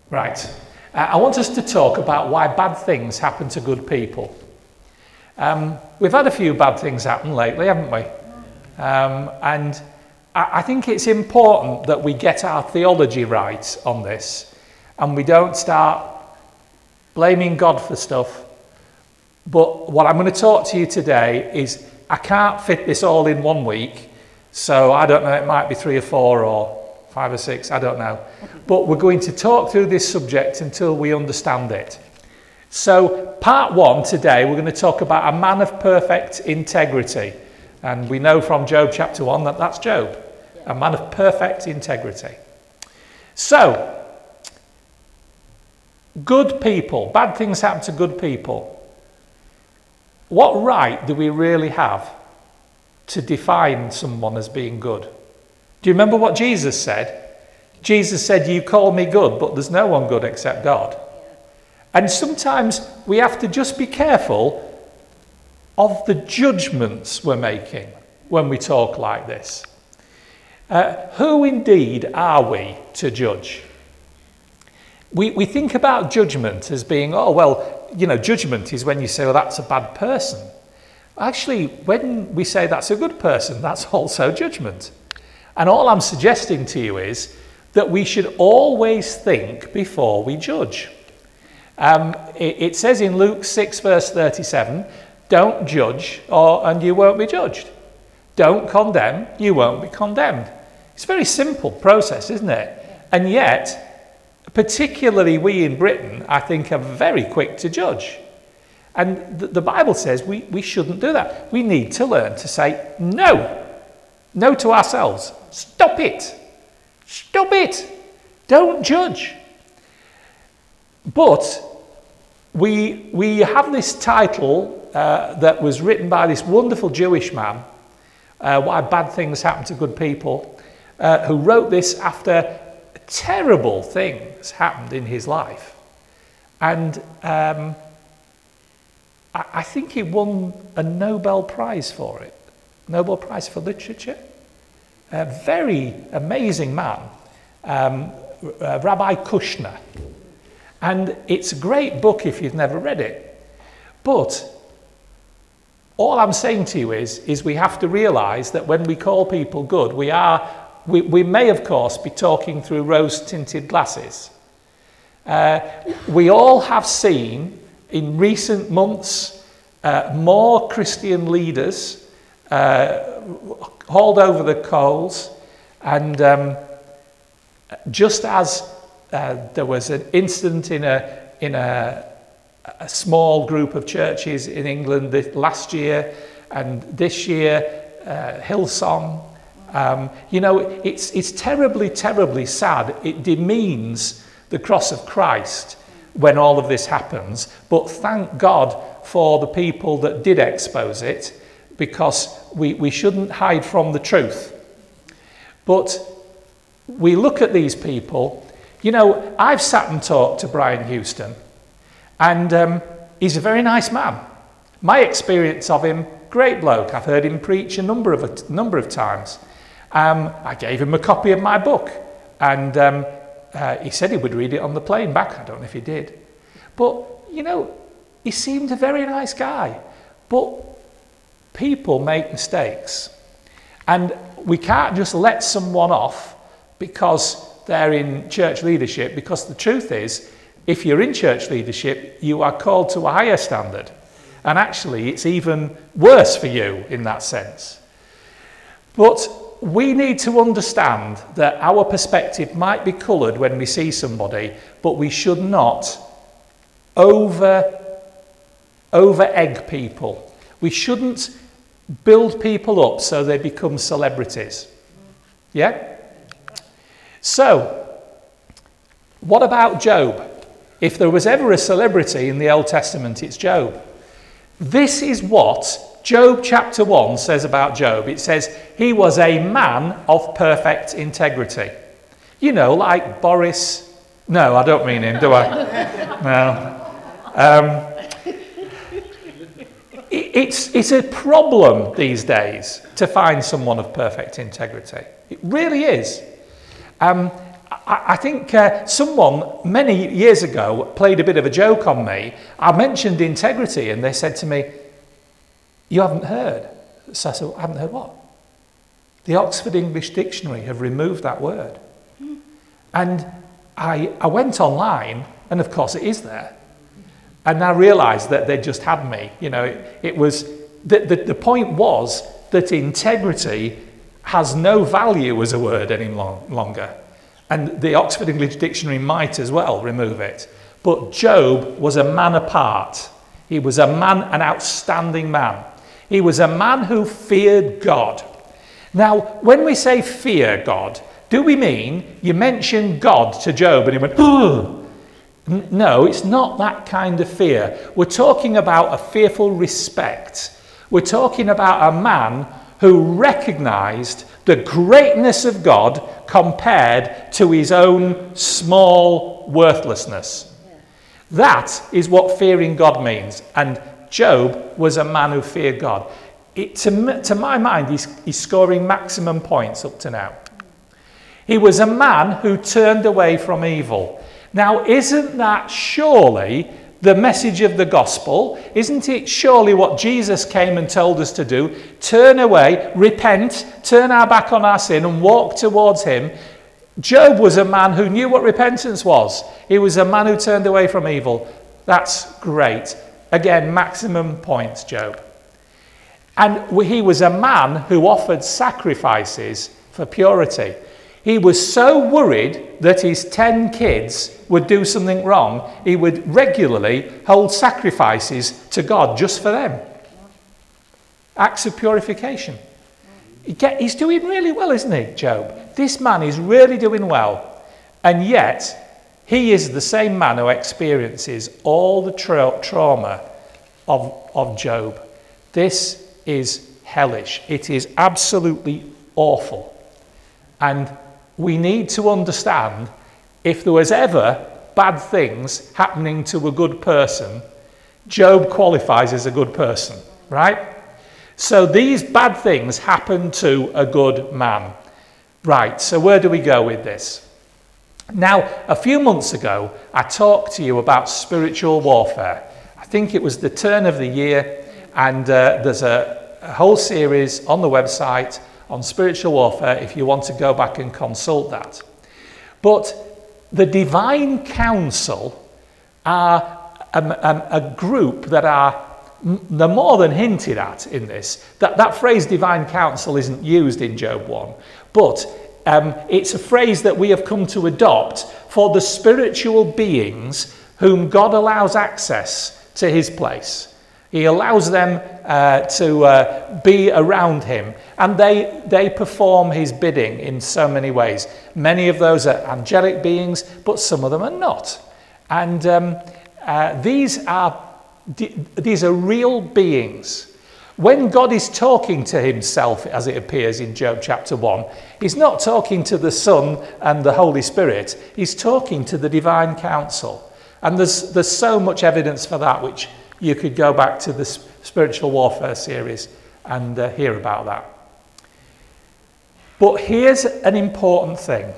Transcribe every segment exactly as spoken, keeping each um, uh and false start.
Right. Uh, I want us to talk about why bad things happen to good people. Um, we've had a few bad things happen lately, haven't we? Um, and I, I think it's important that we get our theology right on this and we don't start blaming God for stuff. But what I'm going to talk to you today is I can't fit this all in one week. So I don't know, it might be three or four or five or six, I don't know. But we're going to talk through this subject until we understand it. So part one today, we're going to talk about a man of perfect integrity. And we know from Job chapter one that that's Job, a man of perfect integrity. So, good people, bad things happen to good people. What right do we really have to define someone as being good? Do you remember what Jesus said? Jesus said, "You call me good, but there's no one good except God." And sometimes we have to just be careful of the judgments we're making when we talk like this. Uh, who indeed are we to judge? We, we think about judgment as being, oh, well, you know, judgment is when you say, well, that's a bad person. Actually, when we say that's a good person, that's also judgment. And all I'm suggesting to you is that we should always think before we judge. Um, it, it says in Luke six, verse thirty-seven, don't judge or and you won't be judged. Don't condemn, you won't be condemned. It's a very simple process, isn't it? And yet, particularly we in Britain, I think, are very quick to judge. And the, the Bible says we, we shouldn't do that. We need to learn to say no. No to ourselves. Stop it. Stop it. Don't judge. But we, we have this title uh, that was written by this wonderful Jewish man, uh, Why Bad Things Happen to Good People, uh, who wrote this after terrible things happened in his life. And um, I, I think he won a Nobel Prize for it. Nobel Prize for Literature. A very amazing man, um, uh, Rabbi Kushner. And it's a great book if you've never read it. But all I'm saying to you is, is we have to realise that when we call people good, we are, we, we may of course be talking through rose-tinted glasses. Uh, we all have seen in recent months uh, more Christian leaders uh, hauled over the coals, and um, just as Uh, there was an incident in a in a, a small group of churches in England this, last year, and this year uh, Hillsong. Um, you know, it's it's terribly, terribly sad. It demeans the cross of Christ when all of this happens. But thank God for the people that did expose it, because we, we shouldn't hide from the truth. But we look at these people. You know, I've sat and talked to Brian Houston, and um, he's a very nice man. My experience of him, great bloke. I've heard him preach a number of a number of times. Um, I gave him a copy of my book, and um, uh, he said he would read it on the plane back. I don't know if he did. But, you know, he seemed a very nice guy. But people make mistakes, and we can't just let someone off because they're in church leadership, because the truth is, if you're in church leadership, you are called to a higher standard. And actually, it's even worse for you in that sense. But we need to understand that our perspective might be coloured when we see somebody, but we should not over, over egg people. We shouldn't build people up so they become celebrities. Yeah? So, what about Job? If there was ever a celebrity in the Old Testament, it's Job. This is what Job chapter one says about Job. It says, he was a man of perfect integrity. You know, like Boris. No, I don't mean him, do I? No. Um, it, it's, it's a problem these days to find someone of perfect integrity. It really is. Um, I, I think uh, someone many years ago played a bit of a joke on me. I mentioned integrity and they said to me, "You haven't heard?" So I said, "I haven't heard what?" The Oxford English Dictionary have removed that word. Mm. And I, I went online, and of course it is there. And I realised that they just had me. You know, it, it was, the, the, the point was that integrity has no value as a word any long, longer. And the Oxford English Dictionary might as well remove it. But Job was a man apart. He was a man, an outstanding man. He was a man who feared God. Now, when we say fear God, do we mean you mentioned God to Job and he went, "Ugh"? No, it's not that kind of fear. We're talking about a fearful respect. We're talking about a man who recognised the greatness of God compared to his own small worthlessness. That is what fearing God means. And Job was a man who feared God. It, to, to my mind, he's, he's scoring maximum points up to now. He was a man who turned away from evil. Now, isn't that surely the message of the gospel? Isn't it surely what Jesus came and told us to do? Turn away, repent, turn our back on our sin and walk towards him. Job was a man who knew what repentance was. He was a man who turned away from evil. That's great. Again, maximum points, Job. And he was a man who offered sacrifices for purity. He was so worried that his ten kids would do something wrong, he would regularly hold sacrifices to God just for them. Acts of purification. He's doing really well, isn't he, Job? This man is really doing well. And yet, he is the same man who experiences all the tra- trauma of, of Job. This is hellish. It is absolutely awful. And we need to understand, if there was ever bad things happening to a good person, Job qualifies as a good person, right? So these bad things happen to a good man. Right, so where do we go with this? Now, a few months ago, I talked to you about spiritual warfare. I think it was the turn of the year, and uh, there's a, a whole series on the website on spiritual warfare if you want to go back and consult that. But the Divine Council are a, a, a group that are they're more than hinted at in this. That, that phrase Divine Council isn't used in Job one, but um, it's a phrase that we have come to adopt for the spiritual beings whom God allows access to his place. He allows them uh, to uh, be around him, and they, they perform his bidding in so many ways. Many of those are angelic beings, but some of them are not. And um, uh, these are these are real beings. When God is talking to himself, as it appears in Job chapter one, he's not talking to the Son and the Holy Spirit. He's talking to the Divine Council. And there's there's so much evidence for that, which you could go back to the spiritual warfare series and uh, hear about that. But here's an important thing.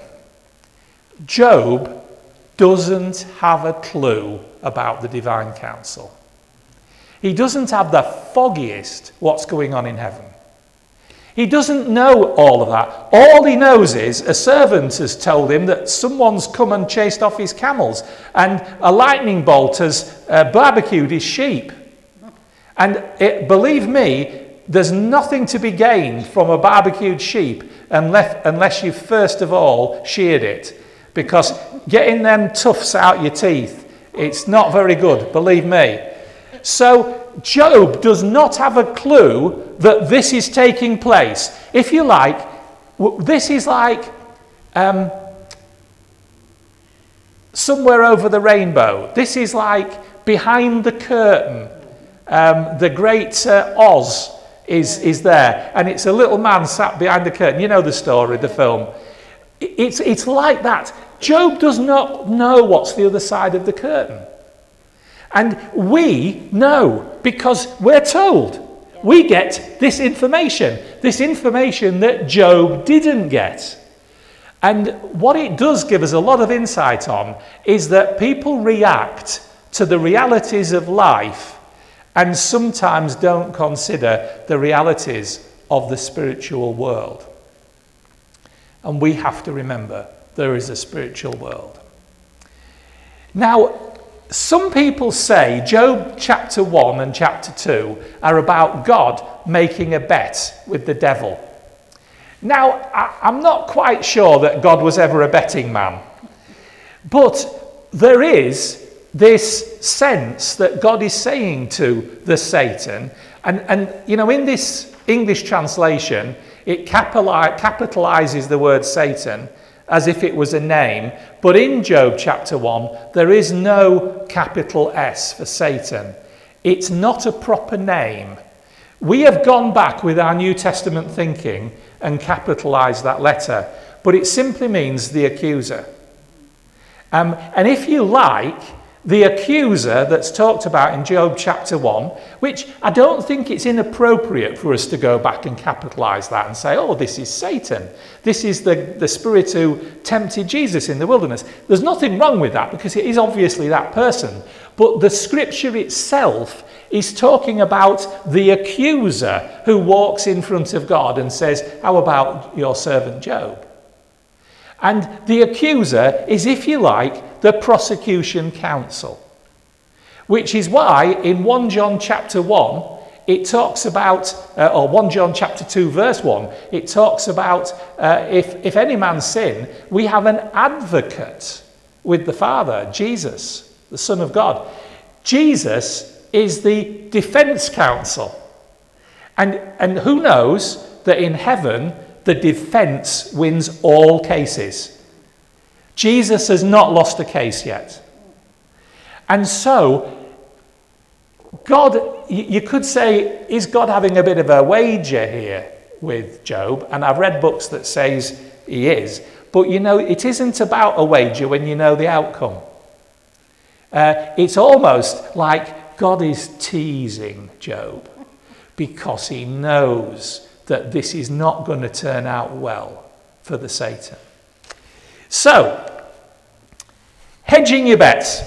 Job doesn't have a clue about the Divine Council. He doesn't have the foggiest what's going on in heaven. He doesn't know all of that. All he knows is a servant has told him that someone's come and chased off his camels, and a lightning bolt has uh, barbecued his sheep. And it, believe me, there's nothing to be gained from a barbecued sheep unless, unless you've first of all sheared it. Because getting them tufts out your teeth, it's not very good, believe me. So Job does not have a clue that this is taking place. If you like, this is like um, somewhere over the rainbow. This is like behind the curtain. Um, the great uh, Oz is, is there, and it's a little man sat behind the curtain. You know the story, the film. It's, it's like that. Job does not know what's the other side of the curtain. And we know, because we're told. We get this information, this information that Job didn't get. And what it does give us a lot of insight on is that people react to the realities of life and sometimes don't consider the realities of the spiritual world. And we have to remember there is a spiritual world. Now, some people say Job chapter one and chapter two are about God making a bet with the devil. Now, I, I'm not quite sure that God was ever a betting man, but there is this sense that God is saying to the Satan, and, and you know, in this English translation, it capitalizes the word Satan as if it was a name, but in Job chapter one, there is no capital S for Satan. It's not a proper name. We have gone back with our New Testament thinking and capitalized that letter, but it simply means the accuser. Um, and if you like, the accuser that's talked about in Job chapter one, which I don't think it's inappropriate for us to go back and capitalize that and say, oh, this is Satan. This is the, the spirit who tempted Jesus in the wilderness. There's nothing wrong with that because it is obviously that person. But the scripture itself is talking about the accuser who walks in front of God and says, how about your servant Job? And the accuser is, if you like, the prosecution counsel, which is why in First John chapter one, it talks about, uh, or First John chapter two verse one, it talks about uh, if, if any man sin, we have an advocate with the Father, Jesus, the Son of God. Jesus is the defense counsel. And, and who knows that in heaven, the defense wins all cases. Jesus has not lost a case yet. And so, God, you could say, is God having a bit of a wager here with Job? And I've read books that says he is. But you know, it isn't about a wager when you know the outcome. Uh, it's almost like God is teasing Job because he knows that this is not going to turn out well for the Satan. So, hedging your bets.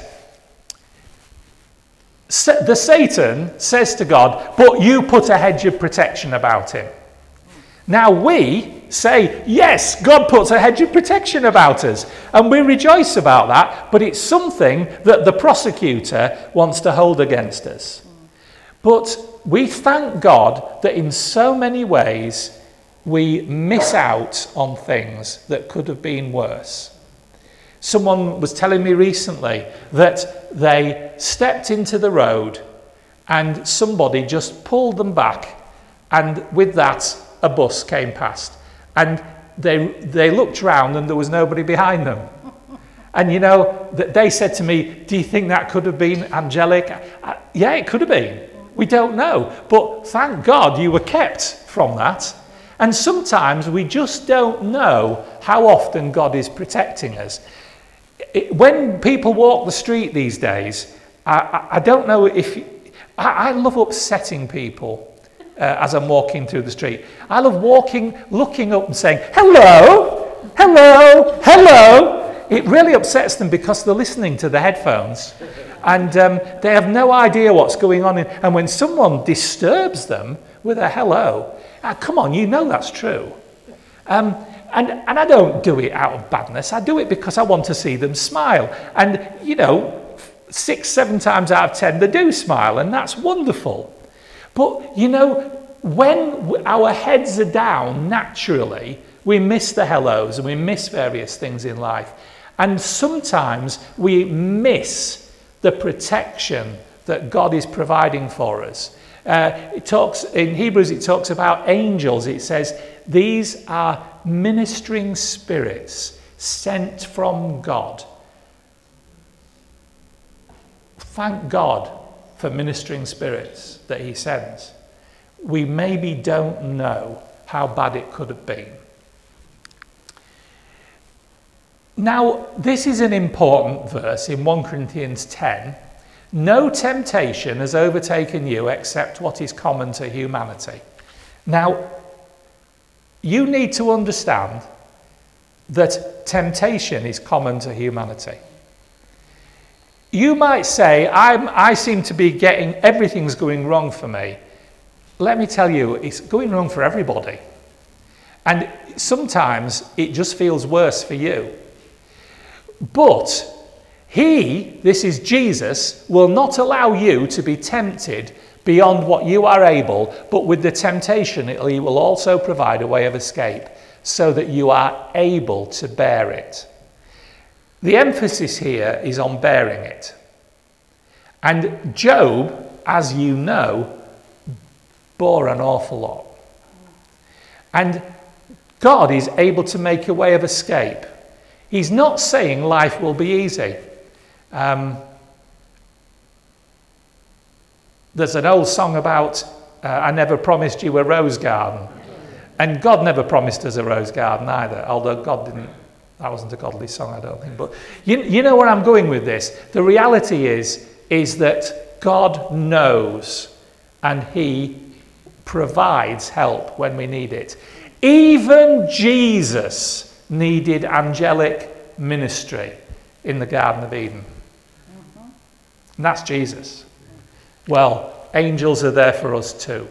The Satan says to God, but you put a hedge of protection about him. Now we say, yes, God puts a hedge of protection about us. And we rejoice about that, but it's something that the prosecutor wants to hold against us. But we thank God that in so many ways we miss out on things that could have been worse. Someone was telling me recently that they stepped into the road and somebody just pulled them back, and with that a bus came past, and they they looked round and there was nobody behind them. And you know, they said to me, do you think that could have been angelic? I, yeah, it could have been. We don't know. But thank God you were kept from that. And sometimes we just don't know how often God is protecting us. It, when people walk the street these days, I, I, I don't know if... I, I love upsetting people uh, as I'm walking through the street. I love walking, looking up and saying, hello, hello, hello. It really upsets them because they're listening to the headphones. And um, they have no idea what's going on. In, and when someone disturbs them with a hello, ah, come on, you know that's true. Um, and, and I don't do it out of badness. I do it because I want to see them smile. And, you know, six, seven times out of ten, they do smile. And that's wonderful. But, you know, when our heads are down, naturally, we miss the hellos and we miss various things in life. And sometimes we miss the protection that God is providing for us. Uh, it talks in Hebrews, it talks about angels. It says, these are ministering spirits sent from God. Thank God for ministering spirits that he sends. We maybe don't know how bad it could have been. Now, this is an important verse in First Corinthians ten. No temptation has overtaken you except what is common to humanity. Now, you need to understand that temptation is common to humanity. You might say, I'm, I seem to be getting, everything's going wrong for me. Let me tell you, it's going wrong for everybody. And sometimes it just feels worse for you. But he, this is Jesus, will not allow you to be tempted beyond what you are able, but with the temptation, he will also provide a way of escape so that you are able to bear it. The emphasis here is on bearing it. And Job, as you know, bore an awful lot. And God is able to make a way of escape. He's not saying life will be easy. Um, there's an old song about, uh, I never promised you a rose garden. And God never promised us a rose garden either, although God didn't, that wasn't a godly song, I don't think. But you, you know where I'm going with this. The reality is, is that God knows and he provides help when we need it. Even Jesus needed angelic ministry in the Garden of Eden. Mm-hmm. And that's Jesus. Well, angels are there for us too.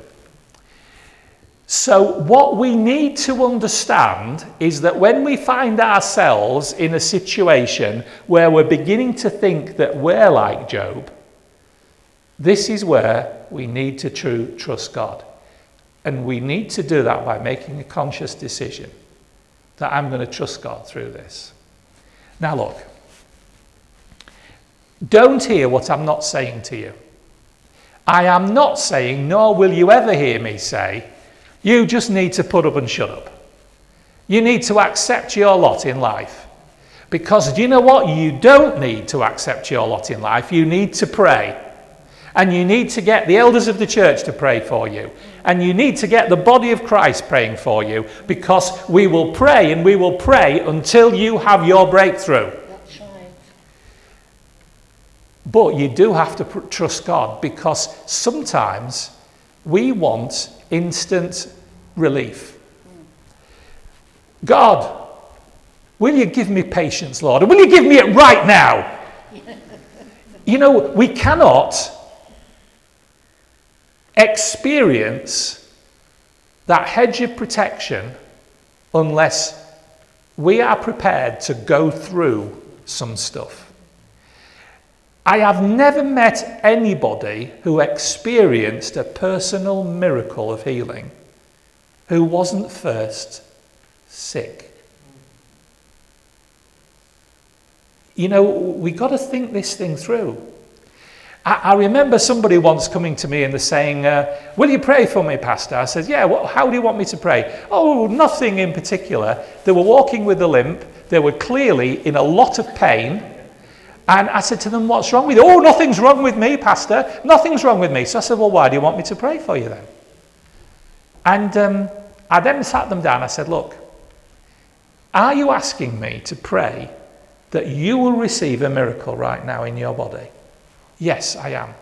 So what we need to understand is that when we find ourselves in a situation where we're beginning to think that we're like Job, this is where we need to true, trust God. And we need to do that by making a conscious decision that I'm going to trust God through this. Now look, don't hear what I'm not saying to you. I am not saying, nor will you ever hear me say, you just need to put up and shut up. You need to accept your lot in life. Because do you know what? You don't need to accept your lot in life. You need to pray. And you need to get the elders of the church to pray for you. And you need to get the body of Christ praying for you. Because we will pray and we will pray until you have your breakthrough. That's right. But you do have to pr- trust God, because sometimes we want instant relief. God, will you give me patience, Lord? And will you give me it right now? You know, we cannot experience that hedge of protection unless we are prepared to go through some stuff. I have never met anybody who experienced a personal miracle of healing who wasn't first sick. You know, we got to think this thing through. I, I remember somebody once coming to me and they're saying, uh, will you pray for me, Pastor? I said, yeah, well, how do you want me to pray? Oh, nothing in particular. They were walking with a limp. They were clearly in a lot of pain. And I said to them, what's wrong with you? Oh, nothing's wrong with me, Pastor. Nothing's wrong with me. So I said, well, why do you want me to pray for you then? And um, I then sat them down. I said, look, are you asking me to pray that you will receive a miracle right now in your body? Yes, I am.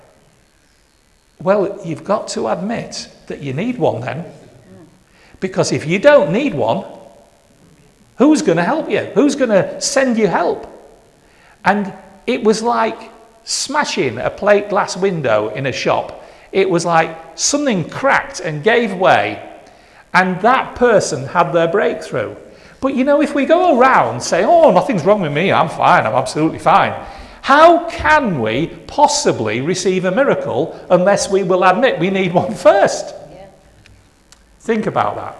Well, you've got to admit that you need one then. Because if you don't need one, who's going to help you? Who's going to send you help? And it was like smashing a plate glass window in a shop. It was like something cracked and gave way, and that person had their breakthrough. But you know, if we go around saying, oh, nothing's wrong with me, I'm fine, I'm absolutely fine, how can we possibly receive a miracle unless we will admit we need one first? Yeah. Think about that.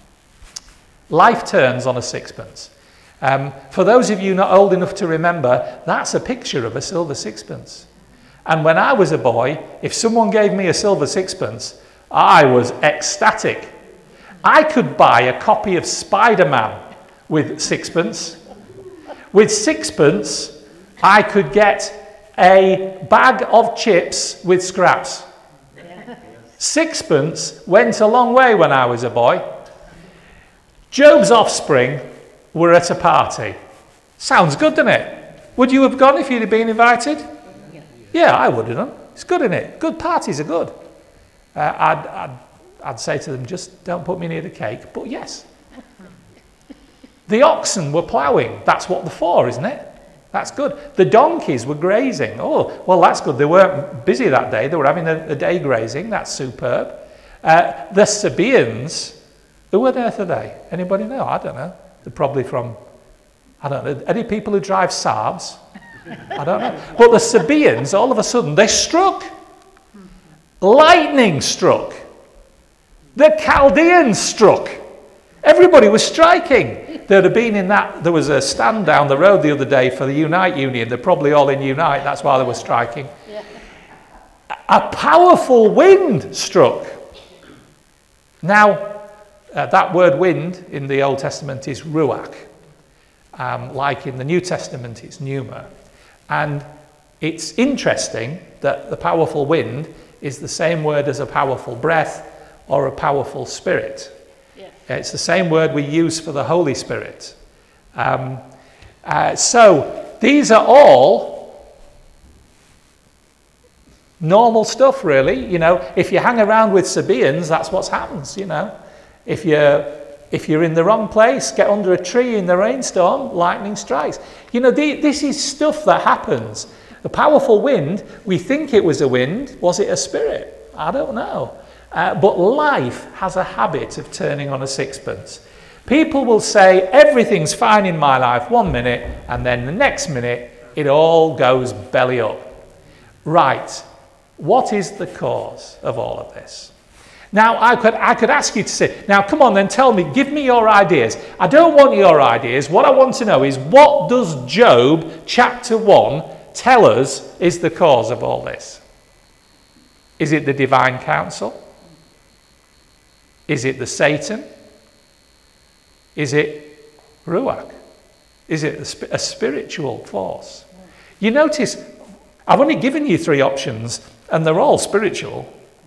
Life turns on a sixpence. Um, for those of you not old enough to remember, that's a picture of a silver sixpence. And when I was a boy, if someone gave me a silver sixpence, I was ecstatic. I could buy a copy of Spider-Man with sixpence. With sixpence, I could get a bag of chips with scraps. Sixpence went a long way when I was a boy. Job's offspring were at a party. Sounds good, doesn't it? Would you have gone if you'd have been invited? Yeah, yeah I would have done. It's good, isn't it? Good parties are good. Uh, I'd, I'd, I'd say to them, just don't put me near the cake. But yes. The oxen were ploughing. That's what they're for, isn't it? That's good. The donkeys were grazing. Oh, well, that's good. They weren't busy that day. They were having a, a day grazing. That's superb. Uh, the Sabaeans, who on earth are they? Anybody know? I don't know. They're probably from, I don't know, any people who drive Saabs? I don't know. But the Sabaeans, all of a sudden, they struck. Lightning struck. The Chaldeans struck. Everybody was striking. They'd have been in that, there was a stand down the road the other day for the Unite Union. They're probably all in Unite, that's why they were striking. Yeah. A powerful wind struck. Now, uh, that word wind in the Old Testament is ruach. Um, like in the New Testament, it's pneuma. And it's interesting that the powerful wind is the same word as a powerful breath or a powerful spirit. Yeah. It's the same word we use for the Holy Spirit. Um, uh, so these are all normal stuff, really. You know, if you hang around with Sabaeans, that's what happens, you know. If you're, if you're in the wrong place, get under a tree in the rainstorm, lightning strikes. You know, the, this is stuff that happens. The powerful wind, we think it was a wind. Was it a spirit? I don't know. Uh, but life has a habit of turning on a sixpence. People will say, everything's fine in my life one minute, and then the next minute, it all goes belly up. Right. What is the cause of all of this? Now, I could, I could ask you to say, now, come on then, tell me, give me your ideas. I don't want your ideas. What I want to know is, what does Job chapter one tell us is the cause of all this? Is it the divine counsel? Is it the Satan? Is it Ruach? Is it a, sp- a spiritual force? You notice, I've only given you three options, and they're all spiritual.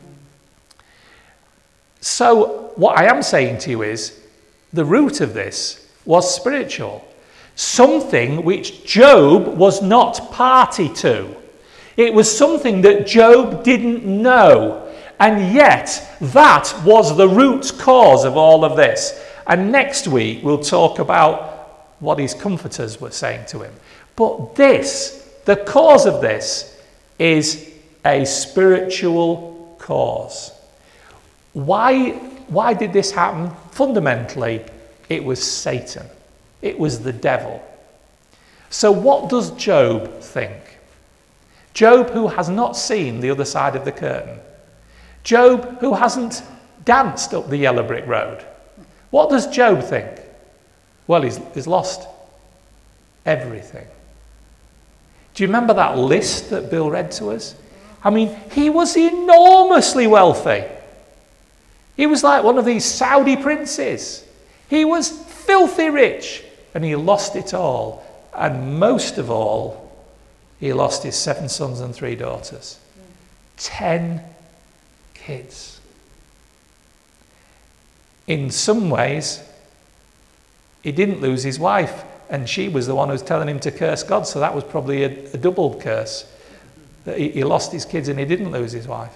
So what I am saying to you is, the root of this was spiritual. Something which Job was not party to. It was something that Job didn't know. And yet, that was the root cause of all of this. And next week, we'll talk about what his comforters were saying to him. But this, the cause of this, is a spiritual cause. Why, why did this happen? Fundamentally, it was Satan. It was the devil. So what does Job think? Job, who has not seen the other side of the curtain. Job, who hasn't danced up the yellow brick road. What does Job think? Well, he's, he's lost everything. Do you remember that list that Bill read to us? I mean, he was enormously wealthy. He was like one of these Saudi princes. He was filthy rich, and he lost it all. And most of all, he lost his seven sons and three daughters. Ten kids. In some ways, he didn't lose his wife, and she was the one who was telling him to curse God, so that was probably a, a double curse. That he, he lost his kids and he didn't lose his wife.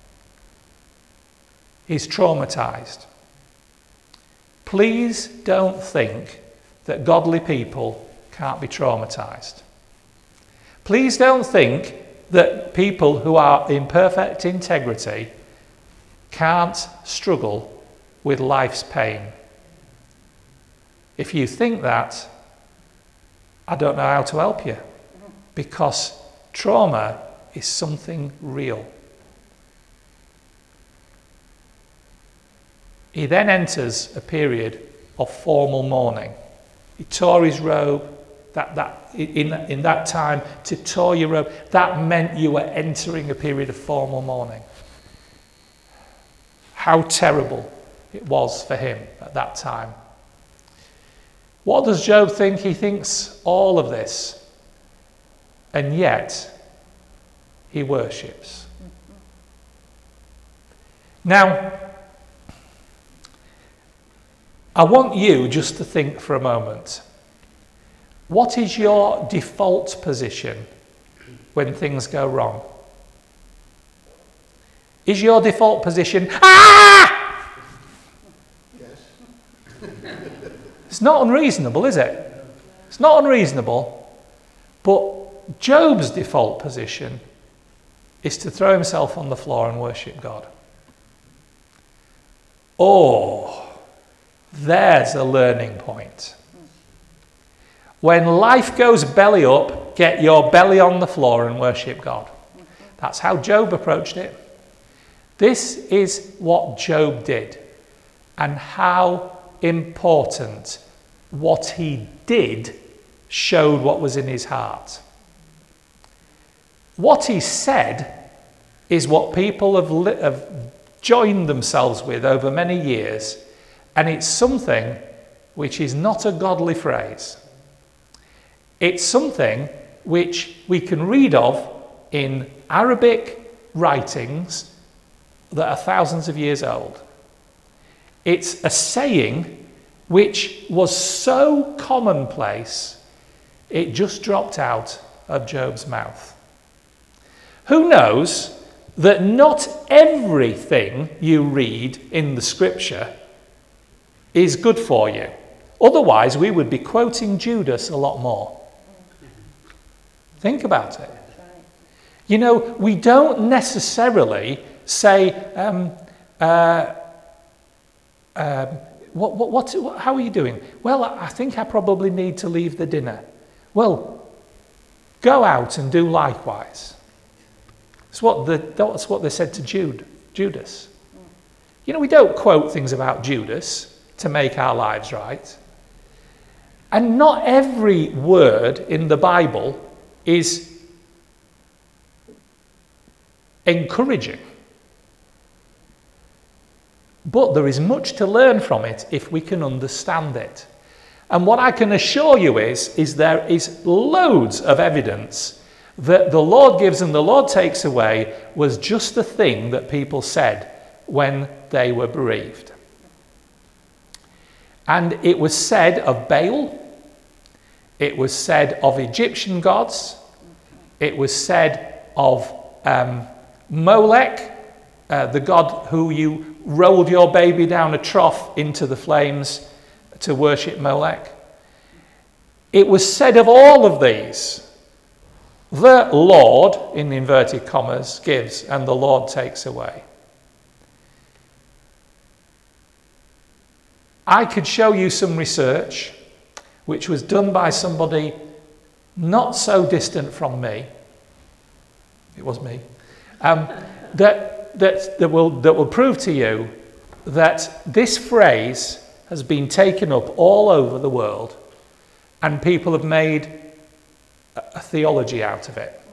He's traumatized. Please don't think that godly people can't be traumatized. Please don't think that people who are in perfect integrity can't struggle with life's pain. If you think that, I don't know how to help you, because trauma is something real. He then enters a period of formal mourning. He tore his robe. That, that, in, in that time, to tore your robe, that meant you were entering a period of formal mourning. How terrible it was for him at that time. What does Job think? He thinks all of this, and yet he worships. Now, I want you just to think for a moment. What is your default position when things go wrong? Is your default position, ah! Yes. It's not unreasonable, is it? It's not unreasonable. But Job's default position is to throw himself on the floor and worship God. Oh, there's a learning point. When life goes belly up, get your belly on the floor and worship God. That's how Job approached it. This is what Job did, and how important what he did showed what was in his heart. What he said is what people have, li- have joined themselves with over many years, and it's something which is not a godly phrase. It's something which we can read of in Arabic writings that are thousands of years old. It's a saying which was so commonplace, it just dropped out of Job's mouth. Who knows that not everything you read in the scripture is good for you? Otherwise, we would be quoting Judas a lot more. Think about it. You know, we don't necessarily say, um, uh, um, what, what, what, what, how are you doing? Well, I think I probably need to leave the dinner. Well, go out and do likewise. That's what, the, that's what they said to Jude, Judas. You know, we don't quote things about Judas to make our lives right. And not every word in the Bible is encouraging. But there is much to learn from it if we can understand it. And what I can assure you is, is there is loads of evidence that the Lord gives and the Lord takes away was just the thing that people said when they were bereaved. And it was said of Baal, it was said of Egyptian gods, it was said of um, Molech, uh, the god who you rolled your baby down a trough into the flames to worship Molech. It was said of all of these, the Lord, in inverted commas, gives and the Lord takes away. I could show you some research which was done by somebody not so distant from me. It was me. Um, that, that, that, will, that will prove to you that this phrase has been taken up all over the world and people have made a, a theology out of it.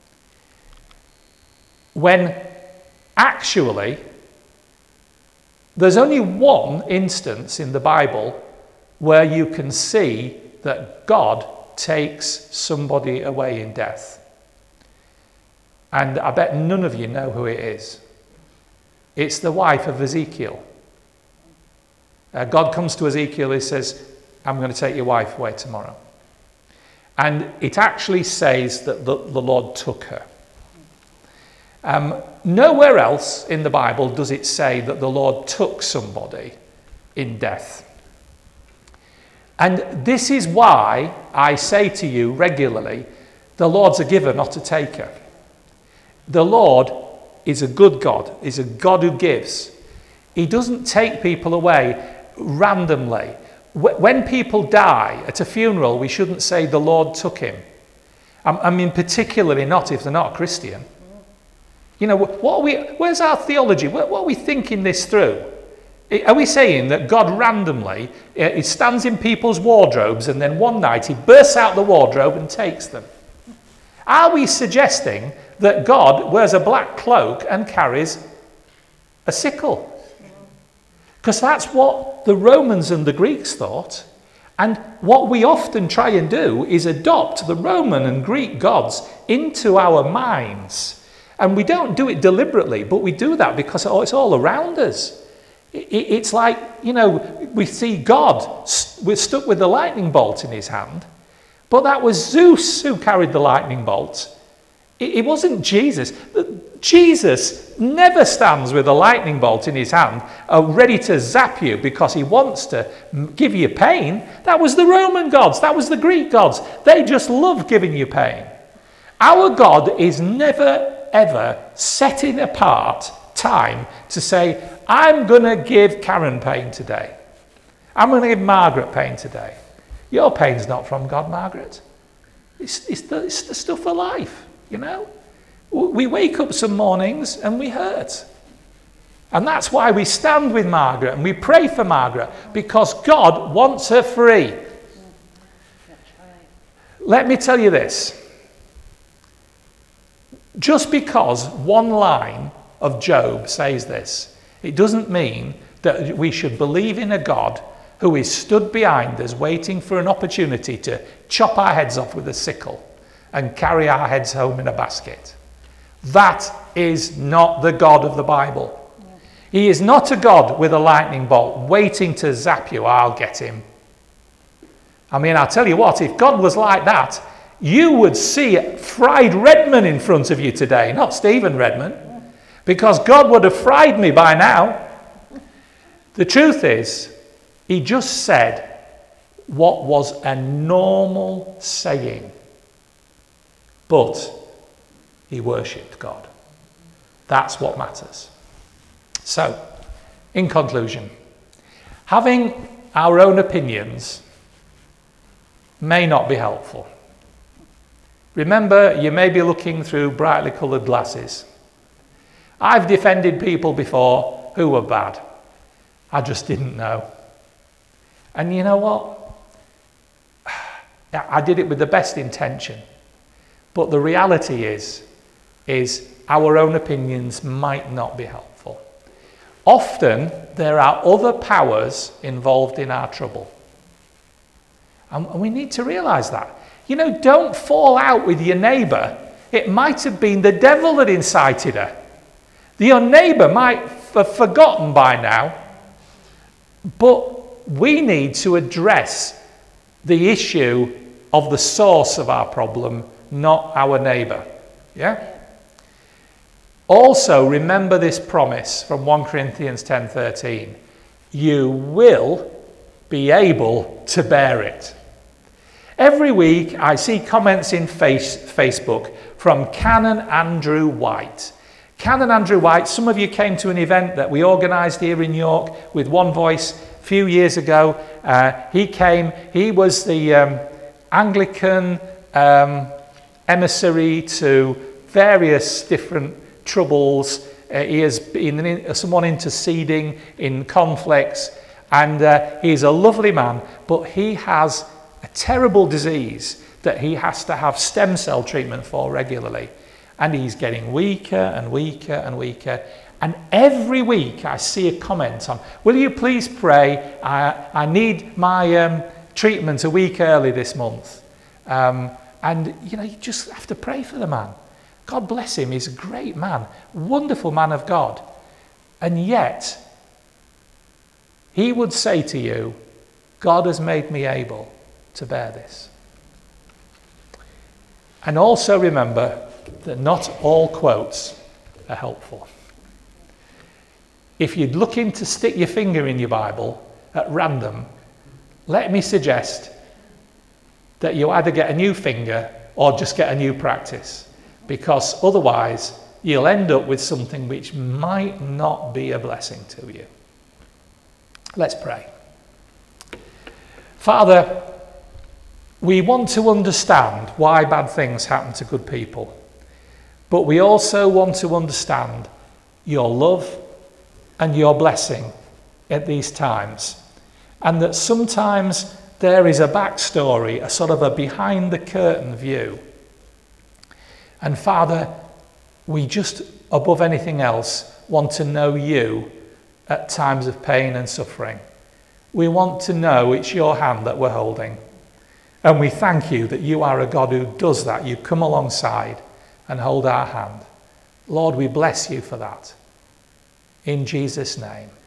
When actually, there's only one instance in the Bible where you can see that God takes somebody away in death. And I bet none of you know who it is. It's the wife of Ezekiel. Uh, God comes to Ezekiel, he says, I'm going to take your wife away tomorrow. And it actually says that the, the Lord took her. Um, nowhere else in the Bible does it say that the Lord took somebody in death. And this is why I say to you regularly, the Lord's a giver, not a taker. The Lord is a good God, is a God who gives. He doesn't take people away randomly. When people die at a funeral, we shouldn't say the Lord took him. I mean, particularly not if they're not a Christian. You know, what are we, where's our theology? What, what are we thinking this through? Are we saying that God randomly, he stands in people's wardrobes and then one night he bursts out the wardrobe and takes them? Are we suggesting that God wears a black cloak and carries a sickle? Because that's what the Romans and the Greeks thought. And what we often try and do is adopt the Roman and Greek gods into our minds. And we don't do it deliberately, but we do that because oh, it's all around us. It's like, you know, we see God, we're stuck with the lightning bolt in his hand, but that was Zeus who carried the lightning bolt. It, it wasn't Jesus. Jesus never stands with a lightning bolt in his hand, uh, ready to zap you because he wants to give you pain. That was the Roman gods. That was the Greek gods. They just love giving you pain. Our God is never, ever setting apart time to say, I'm going to give Karen pain today. I'm going to give Margaret pain today. Your pain's not from God, Margaret. It's, it's, the, it's the stuff of life, you know. We wake up some mornings and we hurt. And that's why we stand with Margaret and we pray for Margaret, because God wants her free. Let me tell you this. Just because one line of Job says this, it doesn't mean that we should believe in a God who is stood behind us waiting for an opportunity to chop our heads off with a sickle and carry our heads home in a basket. That is not the God of the Bible. He is not a God with a lightning bolt waiting to zap you. I'll get him. I mean, I'll tell you what, if God was like that, you would see fried Redman in front of you today, not Stephen Redman, because God would have fried me by now. The truth is, he just said what was a normal saying, but he worshipped God. That's what matters. So, in conclusion, having our own opinions may not be helpful. Remember, you may be looking through brightly coloured glasses. I've defended people before who were bad. I just didn't know. And you know what? I did it with the best intention. But the reality is, is our own opinions might not be helpful. Often, there are other powers involved in our trouble. And we need to realise that. You know, don't fall out with your neighbour. It might have been the devil that incited her. Your neighbour might have forgotten by now. But we need to address the issue of the source of our problem, not our neighbour. Yeah? Also, remember this promise from First Corinthians ten thirteen. You will be able to bear it. Every week I see comments in face, Facebook from Canon Andrew White. Canon Andrew White, some of you came to an event that we organised here in York with One Voice a few years ago. Uh, he came, he was the um, Anglican um, emissary to various different troubles. Uh, he has been in, someone interceding in conflicts, and uh, he's a lovely man, but he has a terrible disease that he has to have stem cell treatment for regularly. And he's getting weaker and weaker and weaker. And every week I see a comment on, will you please pray? I, I need my um, treatment a week early this month. Um, and, you know, you just have to pray for the man. God bless him. He's a great man, wonderful man of God. And yet, he would say to you, God has made me able to bear this. And also remember that not all quotes are helpful. If you're looking to stick your finger in your Bible at random, let me suggest that you either get a new finger or just get a new practice, because otherwise you'll end up with something which might not be a blessing to you. Let's pray. Father, we want to understand why bad things happen to good people, but we also want to understand your love and your blessing at these times, and that sometimes there is a backstory, a sort of a behind the curtain view. And Father, we just, above anything else, want to know you at times of pain and suffering. We want to know it's your hand that we're holding. And we thank you that you are a God who does that. You come alongside and hold our hand. Lord, we bless you for that. In Jesus' name.